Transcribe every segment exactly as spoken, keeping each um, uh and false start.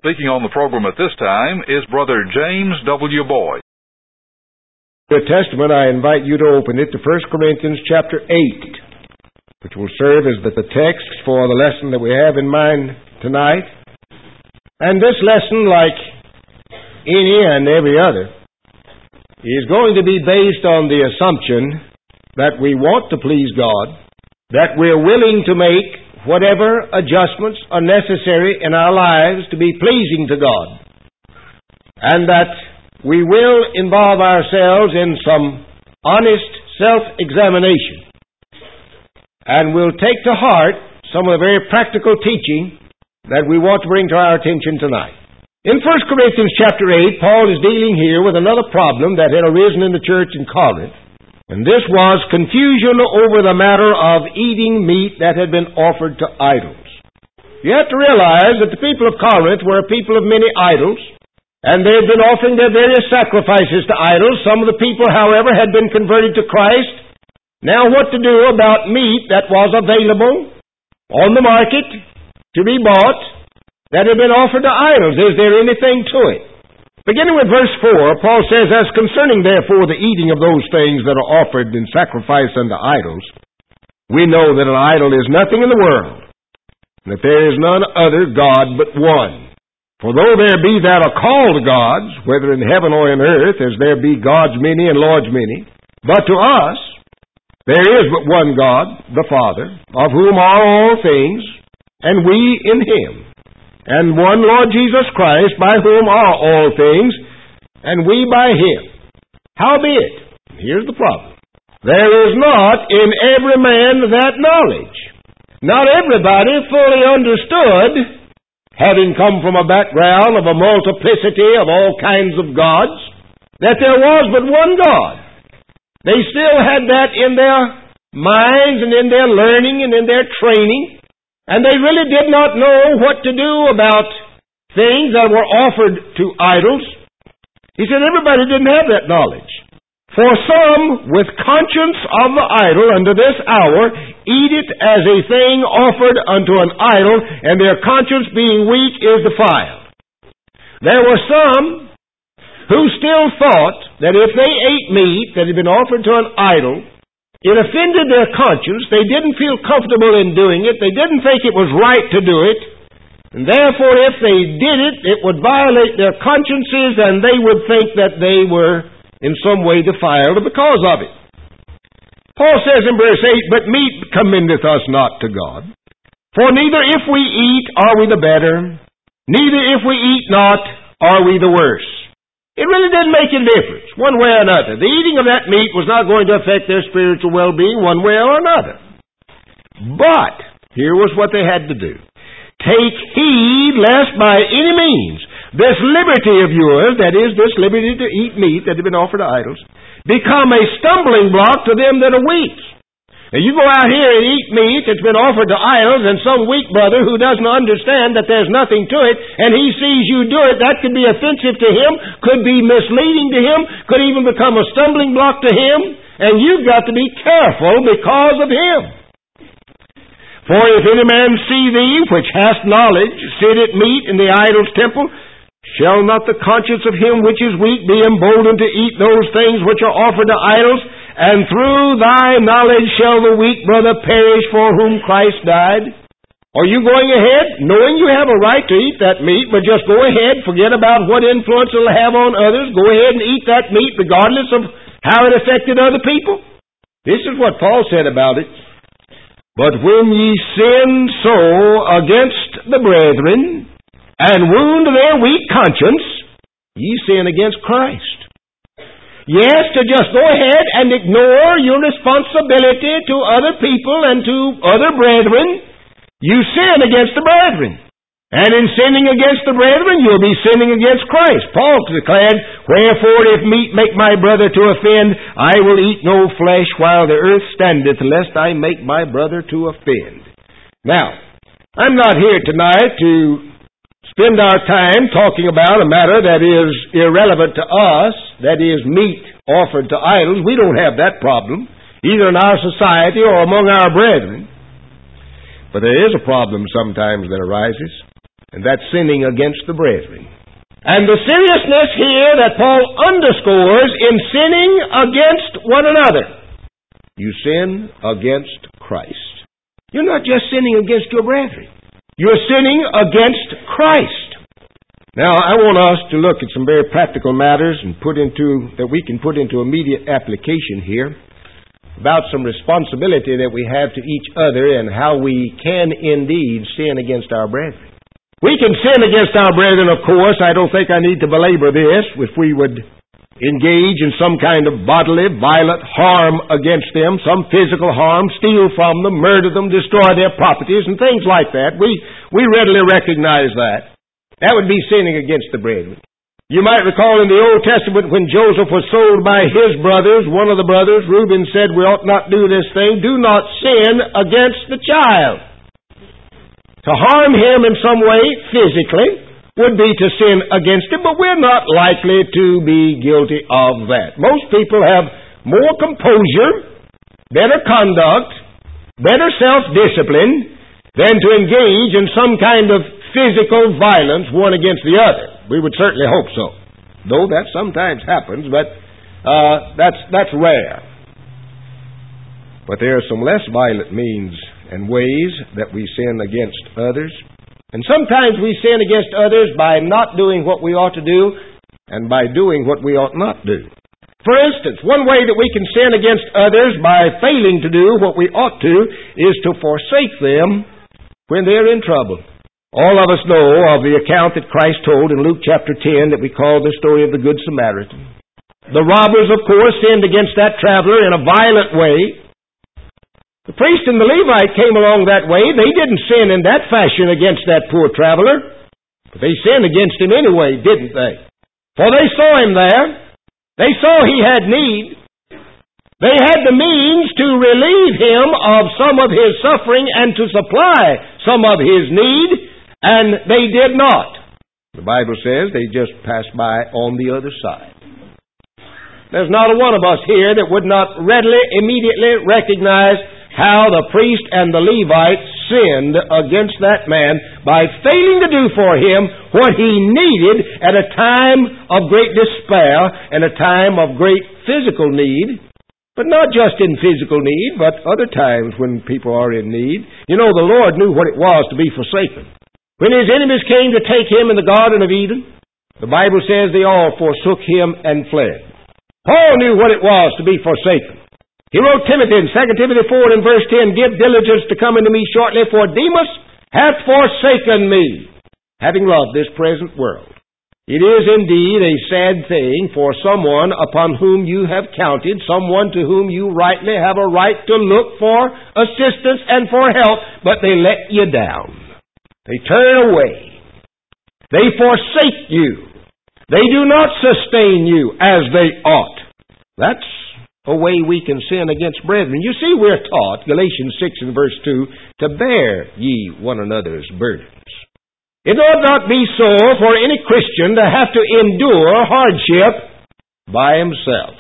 Speaking on the program at this time is Brother James W. Boyd. The Testament, I invite you to open it to First Corinthians chapter eight, which will serve as the text for the lesson that we have in mind tonight. And this lesson, like any and every other, is going to be based on the assumption that we want to please God, that we're willing to make whatever adjustments are necessary in our lives to be pleasing to God, and that we will involve ourselves in some honest self-examination, and we'll take to heart some of the very practical teaching that we want to bring to our attention tonight. In First Corinthians chapter eight, Paul is dealing here with another problem that had arisen in the church in Corinth, and this was confusion over the matter of eating meat that had been offered to idols. You have to realize that the people of Corinth were a people of many idols, and they had been offering their various sacrifices to idols. Some of the people, however, had been converted to Christ. Now what to do about meat that was available on the market to be bought that had been offered to idols? Is there anything to it? Beginning with verse four, Paul says, "As concerning therefore the eating of those things that are offered in sacrifice unto idols, we know that an idol is nothing in the world, and that there is none other God but one. For though there be that are called gods, whether in heaven or in earth, as there be gods many and lords many, but to us there is but one God, the Father, of whom are all things, and we in Him. And one Lord Jesus Christ, by whom are all things, and we by Him. Howbeit," here's the problem, "there is not in every man that knowledge." Not everybody fully understood, having come from a background of a multiplicity of all kinds of gods, that there was but one God. They still had that in their minds and in their learning and in their training, and they really did not know what to do about things that were offered to idols. He said everybody didn't have that knowledge. "For some, with conscience of the idol unto this hour, eat it as a thing offered unto an idol, and their conscience being weak is defiled." There were some who still thought that if they ate meat that had been offered to an idol, it offended their conscience. They didn't feel comfortable in doing it. They didn't think it was right to do it. And therefore, if they did it, it would violate their consciences, and they would think that they were in some way defiled because of it. Paul says in verse eight, "But meat commendeth us not to God. For neither if we eat are we the better, neither if we eat not are we the worse." It really didn't make a difference, one way or another. The eating of that meat was not going to affect their spiritual well-being one way or another. But, here was what they had to do. "Take heed lest by any means this liberty of yours," that is, this liberty to eat meat that had been offered to idols, "become a stumbling block to them that are weak." Now you go out here and eat meat that's been offered to idols, and some weak brother who doesn't understand that there's nothing to it, and he sees you do it, that could be offensive to him, could be misleading to him, could even become a stumbling block to him, and you've got to be careful because of him. "For if any man see thee, which hast knowledge, sit at meat in the idol's temple, shall not the conscience of him which is weak be emboldened to eat those things which are offered to idols? And through thy knowledge shall the weak brother perish for whom Christ died?" Are you going ahead, knowing you have a right to eat that meat, but just go ahead, forget about what influence it'll have on others, go ahead and eat that meat regardless of how it affected other people? This is what Paul said about it. "But when ye sin so against the brethren, and wound their weak conscience, ye sin against Christ." Yes, to just go ahead and ignore your responsibility to other people and to other brethren, you sin against the brethren. And in sinning against the brethren, you'll be sinning against Christ. Paul declared, "Wherefore, if meat make my brother to offend, I will eat no flesh while the earth standeth, lest I make my brother to offend." Now, I'm not here tonight to spend our time talking about a matter that is irrelevant to us, that is meat offered to idols. We don't have that problem, either in our society or among our brethren. But there is a problem sometimes that arises. And that's sinning against the brethren. And the seriousness here that Paul underscores in sinning against one another. You sin against Christ. You're not just sinning against your brethren. You're sinning against Christ. Now, I want us to look at some very practical matters and put into that we can put into immediate application here about some responsibility that we have to each other and how we can indeed sin against our brethren. We can sin against our brethren, of course. I don't think I need to belabor this. If we would engage in some kind of bodily, violent harm against them, some physical harm, steal from them, murder them, destroy their properties, and things like that, we, we readily recognize that. That would be sinning against the brethren. You might recall in the Old Testament when Joseph was sold by his brothers, one of the brothers, Reuben, said, we ought not do this thing. Do not sin against the child. To harm him in some way, physically, would be to sin against him, but we're not likely to be guilty of that. Most people have more composure, better conduct, better self-discipline than to engage in some kind of physical violence one against the other. We would certainly hope so. Though that sometimes happens, but uh, that's, that's rare. But there are some less violent means and ways that we sin against others. And sometimes we sin against others by not doing what we ought to do and by doing what we ought not do. For instance, one way that we can sin against others by failing to do what we ought to is to forsake them when they're in trouble. All of us know of the account that Christ told in Luke chapter ten that we call the story of the Good Samaritan. The robbers, of course, sinned against that traveler in a violent way. The priest and the Levite came along that way. They didn't sin in that fashion against that poor traveler, but they sinned against him anyway, didn't they? For they saw him there. They saw he had need. They had the means to relieve him of some of his suffering and to supply some of his need, and they did not. The Bible says they just passed by on the other side. There's not a one of us here that would not readily, immediately recognize how the priest and the Levite sinned against that man by failing to do for him what he needed at a time of great despair and a time of great physical need. But not just in physical need, but other times when people are in need. You know, the Lord knew what it was to be forsaken. When his enemies came to take him in the Garden of Eden, the Bible says they all forsook him and fled. Paul knew what it was to be forsaken. He wrote Timothy in Second Timothy four and verse ten, give diligence to come unto me shortly, for Demas hath forsaken me, having loved this present world. It is indeed a sad thing for someone upon whom you have counted, someone to whom you rightly have a right to look for assistance and for help, but they let you down. They turn away. They forsake you. They do not sustain you as they ought. That's a way we can sin against brethren. You see, we're taught, Galatians six and verse two, to bear ye one another's burdens. It ought not be so for any Christian to have to endure hardship by himself.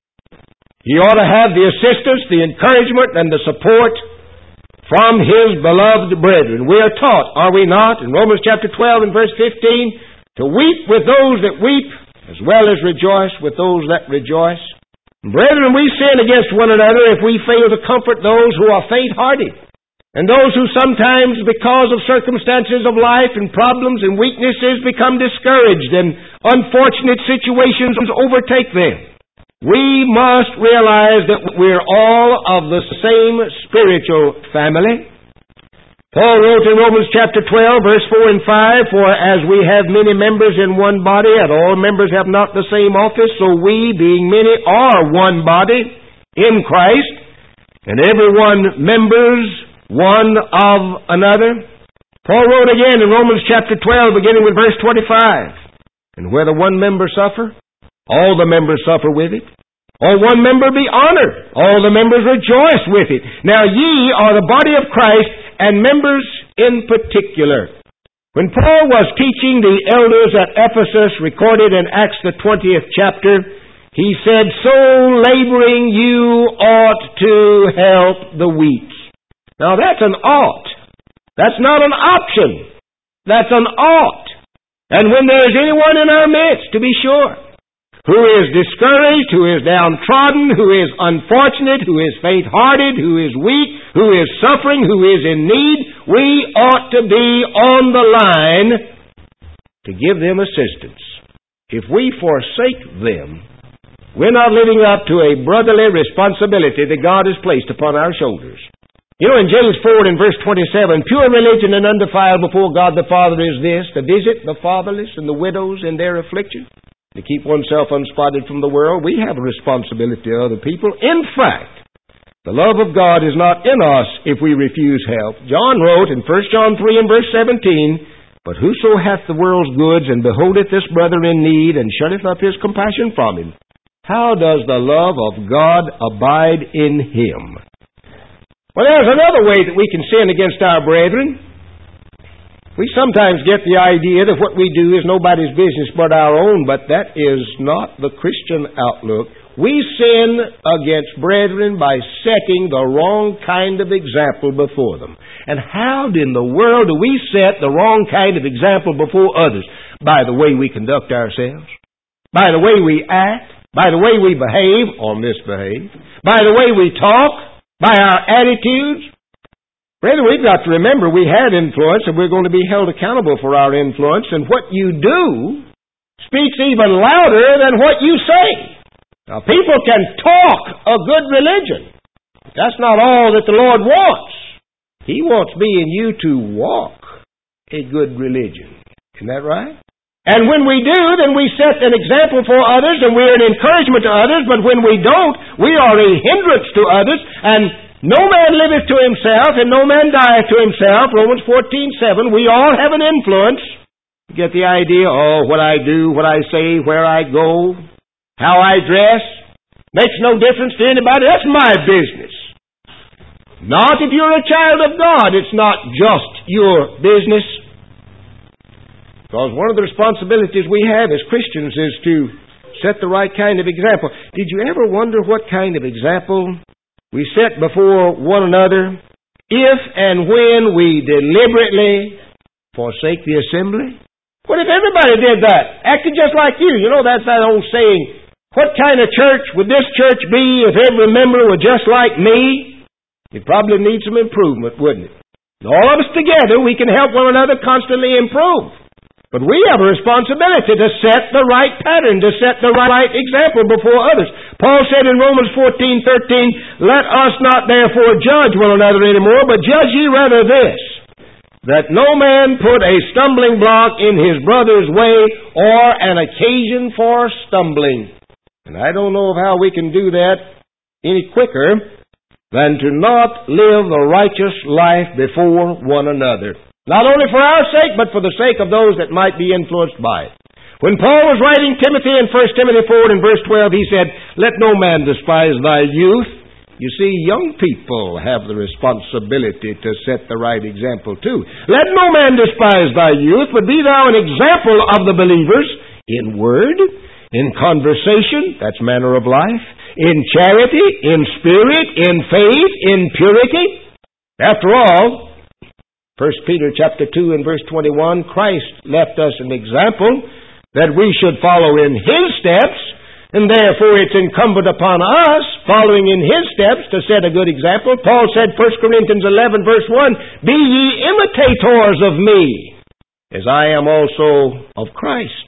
He ought to have the assistance, the encouragement, and the support from his beloved brethren. We are taught, are we not, in Romans chapter twelve and verse fifteen, to weep with those that weep, as well as rejoice with those that rejoice. Brethren, we sin against one another if we fail to comfort those who are faint-hearted, and those who sometimes, because of circumstances of life and problems and weaknesses, become discouraged and unfortunate situations overtake them. We must realize that we're all of the same spiritual family. Paul wrote in Romans chapter twelve, verse four and five, for as we have many members in one body, and all members have not the same office, so we, being many, are one body in Christ, and every one members one of another. Paul wrote again in Romans chapter twelve, beginning with verse twenty-five, and whether one member suffer, all the members suffer with it. Or one member be honored, all the members rejoice with it. Now ye are the body of Christ, and members in particular. When Paul was teaching the elders at Ephesus, recorded in Acts the twentieth chapter, he said, so laboring you ought to help the weak. Now that's an ought. That's not an option. That's an ought. And when there is anyone in our midst, to be sure, who is discouraged, who is downtrodden, who is unfortunate, who is faint-hearted, who is weak, who is suffering, who is in need, we ought to be on the line to give them assistance. If we forsake them, we're not living up to a brotherly responsibility that God has placed upon our shoulders. You know, in James four and verse twenty-seven, pure religion and undefiled before God the Father is this, to visit the fatherless and the widows in their affliction, to keep oneself unspotted from the world. We have a responsibility to other people. In fact, the love of God is not in us if we refuse help. John wrote in First John three and verse seventeen, but whoso hath the world's goods and beholdeth this brother in need and shutteth up his compassion from him, how does the love of God abide in him? Well, there's another way that we can sin against our brethren. We sometimes get the idea that what we do is nobody's business but our own, but that is not the Christian outlook. We sin against brethren by setting the wrong kind of example before them. And how in the world do we set the wrong kind of example before others? By the way we conduct ourselves, by the way we act, by the way we behave or misbehave, by the way we talk, by our attitudes. Brethren, we've got to remember we had influence and we're going to be held accountable for our influence, and what you do speaks even louder than what you say. Now, people can talk a good religion. That's not all that the Lord wants. He wants me and you to walk a good religion. Isn't that right? And when we do, then we set an example for others and we're an encouragement to others, but when we don't, we are a hindrance to others, and no man liveth to himself, and no man dieth to himself. Romans fourteen seven. We all have an influence. You get the idea? Oh, what I do, what I say, where I go, how I dress, makes no difference to anybody. That's my business. Not if you're a child of God. It's not just your business. Because one of the responsibilities we have as Christians is to set the right kind of example. Did you ever wonder what kind of example we set before one another if and when we deliberately forsake the assembly? What if everybody did that? Acted just like you. You know, that's that old saying, what kind of church would this church be if every member were just like me? It probably needs some improvement, wouldn't it? And all of us together, we can help one another constantly improve. But we have a responsibility to set the right pattern, to set the right example before others. Paul said in Romans fourteen thirteen, let us not therefore judge one another anymore, but judge ye rather this, that no man put a stumbling block in his brother's way or an occasion for stumbling. And I don't know of how we can do that any quicker than to not live the righteous life before one another. Not only for our sake, but for the sake of those that might be influenced by it. When Paul was writing Timothy in First Timothy four and verse twelve, he said, let no man despise thy youth. You see, young people have the responsibility to set the right example too. Let no man despise thy youth, but be thou an example of the believers in word, in conversation, that's manner of life, in charity, in spirit, in faith, in purity. After all, First Peter chapter two and verse twenty-one, Christ left us an example that we should follow in His steps, and therefore it's incumbent upon us, following in His steps, to set a good example. Paul said, First Corinthians eleven verse one, be ye imitators of me, as I am also of Christ.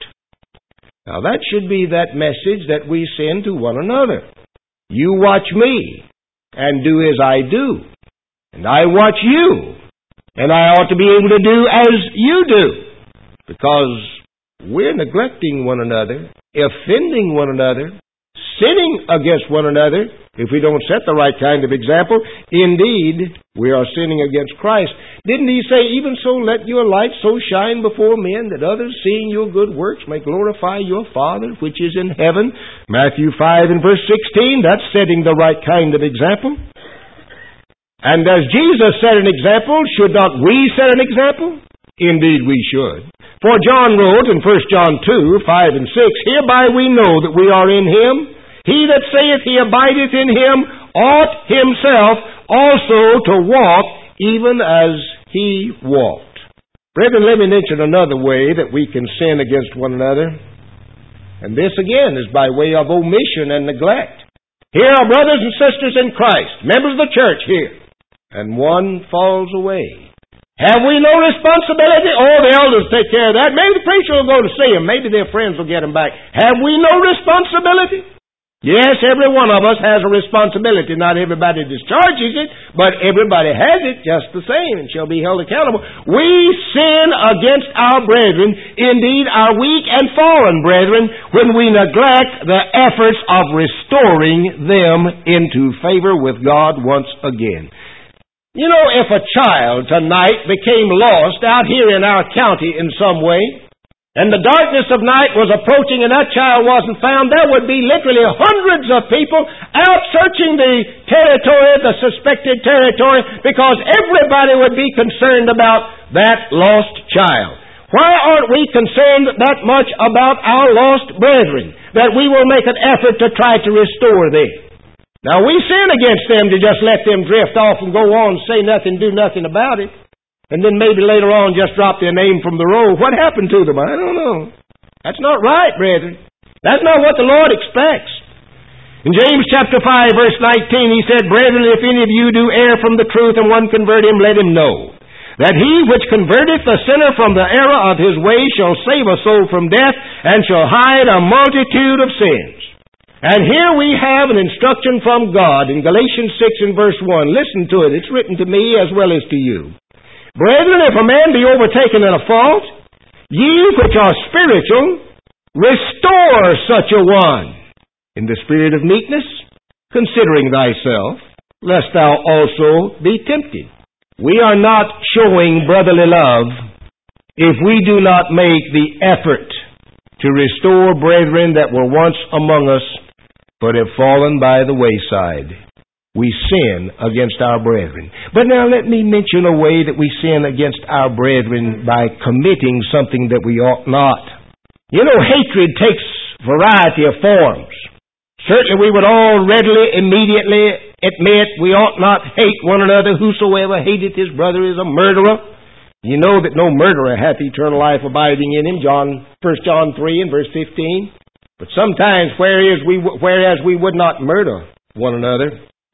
Now that should be that message that we send to one another. You watch me, and do as I do, and I watch you, and I ought to be able to do as you do, because we're neglecting one another, offending one another, sinning against one another if we don't set the right kind of example. Indeed, we are sinning against Christ. Didn't He say, even so let your light so shine before men that others, seeing your good works, may glorify your Father which is in heaven? Matthew five and verse sixteen, that's setting the right kind of example. And as Jesus set an example, should not we set an example? Indeed we should. For John wrote in First John two, five and six, hereby we know that we are in Him. He that saith he abideth in Him ought himself also to walk even as He walked. Brethren, let me mention another way that we can sin against one another. And this again is by way of omission and neglect. Here are brothers and sisters in Christ, members of the church here, and one falls away. Have we no responsibility? Oh, the elders take care of that. Maybe the preacher will go to see them. Maybe their friends will get them back. Have we no responsibility? Yes, every one of us has a responsibility. Not everybody discharges it, but everybody has it just the same and shall be held accountable. We sin against our brethren, indeed our weak and fallen brethren, when we neglect the efforts of restoring them into favor with God once again. You know, if a child tonight became lost out here in our county in some way, and the darkness of night was approaching and that child wasn't found, there would be literally hundreds of people out searching the territory, the suspected territory, because everybody would be concerned about that lost child. Why aren't we concerned that much about our lost brethren, that we will make an effort to try to restore them? Now, we sin against them to just let them drift off and go on, say nothing, do nothing about it. And then maybe later on just drop their name from the roll. What happened to them? I don't know. That's not right, brethren. That's not what the Lord expects. In James chapter five, verse nineteen, he said, Brethren, if any of you do err from the truth and one convert him, let him know that he which converteth the sinner from the error of his way shall save a soul from death and shall hide a multitude of sins. And here we have an instruction from God in Galatians six and verse one. Listen to it. It's written to me as well as to you. Brethren, if a man be overtaken in a fault, ye which are spiritual, restore such a one in the spirit of meekness, considering thyself, lest thou also be tempted. We are not showing brotherly love if we do not make the effort to restore brethren that were once among us, but have fallen by the wayside. We sin against our brethren. But now let me mention a way that we sin against our brethren by committing something that we ought not. You know, hatred takes variety of forms. Certainly we would all readily, immediately admit we ought not hate one another. Whosoever hateth his brother is a murderer. You know that no murderer hath eternal life abiding in him. John, First John three and verse fifteen. But sometimes whereas we, whereas we would not murder one another,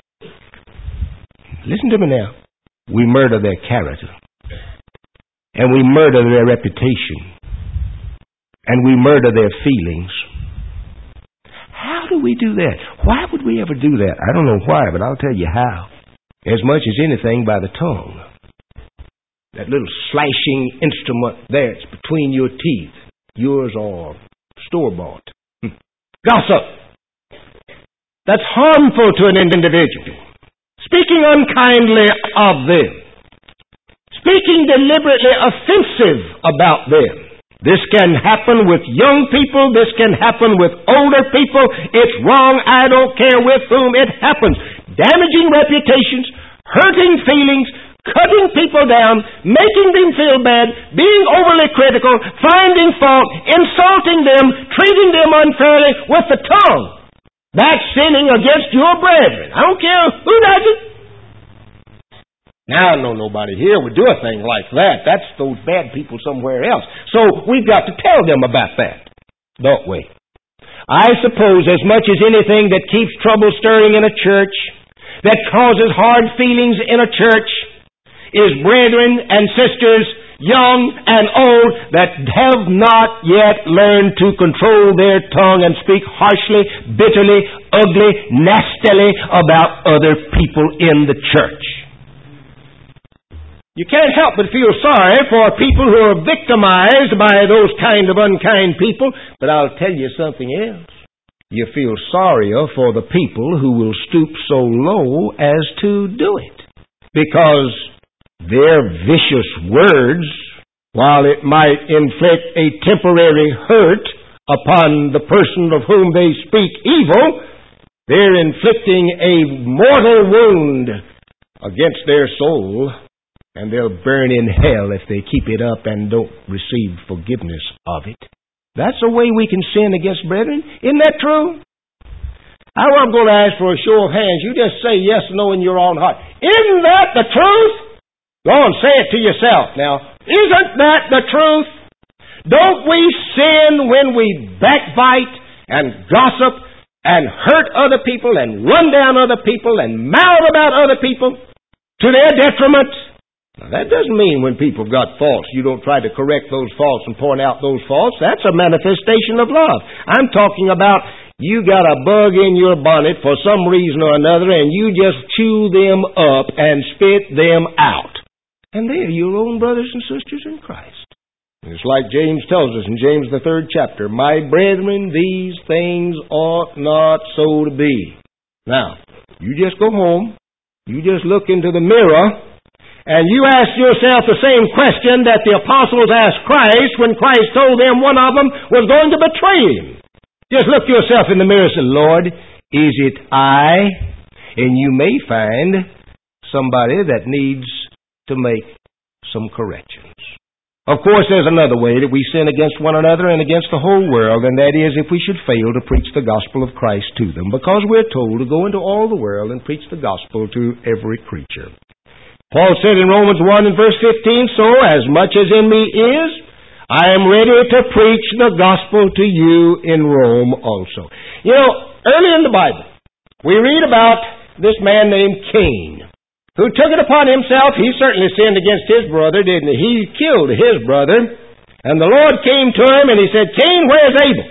listen to me now. We murder their character. And we murder their reputation. And we murder their feelings. How do we do that? Why would we ever do that? I don't know why, but I'll tell you how. As much as anything by the tongue. That little slashing instrument there, it's between your teeth. Yours or store-bought. Hm. Gossip. That's harmful to an individual. Speaking unkindly of them. Speaking deliberately offensive about them. This can happen with young people. This can happen with older people. It's wrong. I don't care with whom it happens. Damaging reputations, hurting feelings, cutting people down, making them feel bad, being overly critical, finding fault, insulting them, treating them unfairly with the tongue. That's sinning against your brethren. I don't care who does it. Now, I know nobody here would do a thing like that. That's those bad people somewhere else. So we've got to tell them about that, don't we? I suppose as much as anything that keeps trouble stirring in a church, that causes hard feelings in a church, is brethren and sisters, young and old, that have not yet learned to control their tongue and speak harshly, bitterly, ugly, nastily about other people in the church. You can't help but feel sorry for people who are victimized by those kind of unkind people, but I'll tell you something else. You feel sorrier for the people who will stoop so low as to do it. Because their vicious words, while it might inflict a temporary hurt upon the person of whom they speak evil, they're inflicting a mortal wound against their soul, and they'll burn in hell if they keep it up and don't receive forgiveness of it. That's a way we can sin against brethren. Isn't that true? I'm going to ask for a show of hands. You just say yes or no in your own heart. Isn't that the truth? Go on, say it to yourself. Now, Isn't that the truth? Don't we sin when we backbite and gossip and hurt other people and run down other people and mouth about other people to their detriment? Now, that doesn't mean when people have got faults, you don't try to correct those faults and point out those faults. That's a manifestation of love. I'm talking about you got a bug in your bonnet for some reason or another, and you just chew them up and spit them out. And they're your own brothers and sisters in Christ. It's like James tells us in James the third chapter, "My brethren, these things ought not so to be." Now, you just go home, you just look into the mirror, and you ask yourself the same question that the apostles asked Christ when Christ told them one of them was going to betray Him. Just look yourself in the mirror and say, "Lord, is it I?" And you may find somebody that needs to make some corrections. Of course, there's another way that we sin against one another and against the whole world, and that is if we should fail to preach the gospel of Christ to them, because we're told to go into all the world and preach the gospel to every creature. Paul said in Romans one and verse fifteen, "So as much as in me is, I am ready to preach the gospel to you in Rome also." You know, early in the Bible, we read about this man named Cain, who took it upon himself. He certainly sinned against his brother, didn't he? He killed his brother. And the Lord came to him and He said, "Cain, where's Abel?"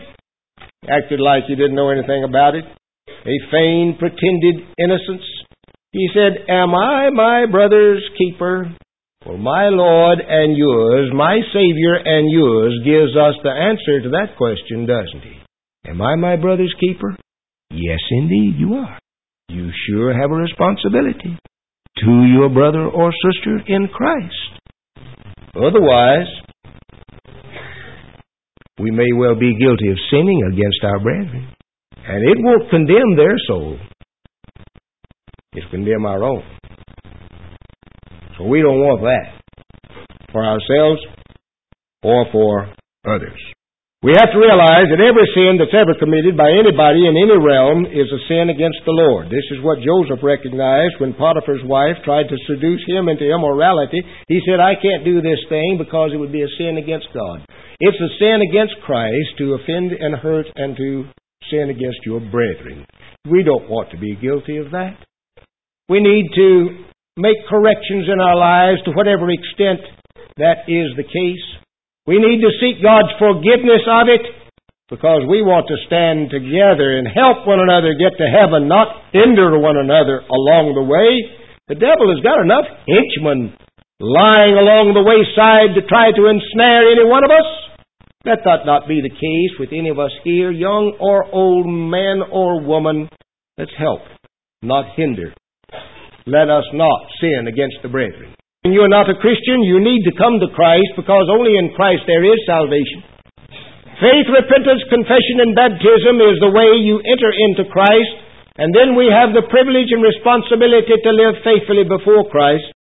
He acted like he didn't know anything about it. He feigned pretended innocence. He said, "Am I my brother's keeper? Well, my Lord and yours, my Savior and yours, gives us the answer to that question, doesn't He? Am I my brother's keeper? Yes, indeed, you are. You sure have a responsibility to your brother or sister in Christ. Otherwise, we may well be guilty of sinning against our brethren. And it won't condemn their soul. It'll condemn our own. So we don't want that for ourselves or for others. We have to realize that every sin that's ever committed by anybody in any realm is a sin against the Lord. This is what Joseph recognized when Potiphar's wife tried to seduce him into immorality. He said, "I can't do this thing because it would be a sin against God." It's a sin against Christ to offend and hurt and to sin against your brethren. We don't want to be guilty of that. We need to make corrections in our lives to whatever extent that is the case. We need to seek God's forgiveness of it because we want to stand together and help one another get to heaven, not hinder one another along the way. The devil has got enough henchmen lying along the wayside to try to ensnare any one of us. Let that not be the case with any of us here, young or old, man or woman. Let's help, not hinder. Let us not sin against the brethren. When you are not a Christian, you need to come to Christ because only in Christ there is salvation. Faith, repentance, confession, and baptism is the way you enter into Christ, and then we have the privilege and responsibility to live faithfully before Christ.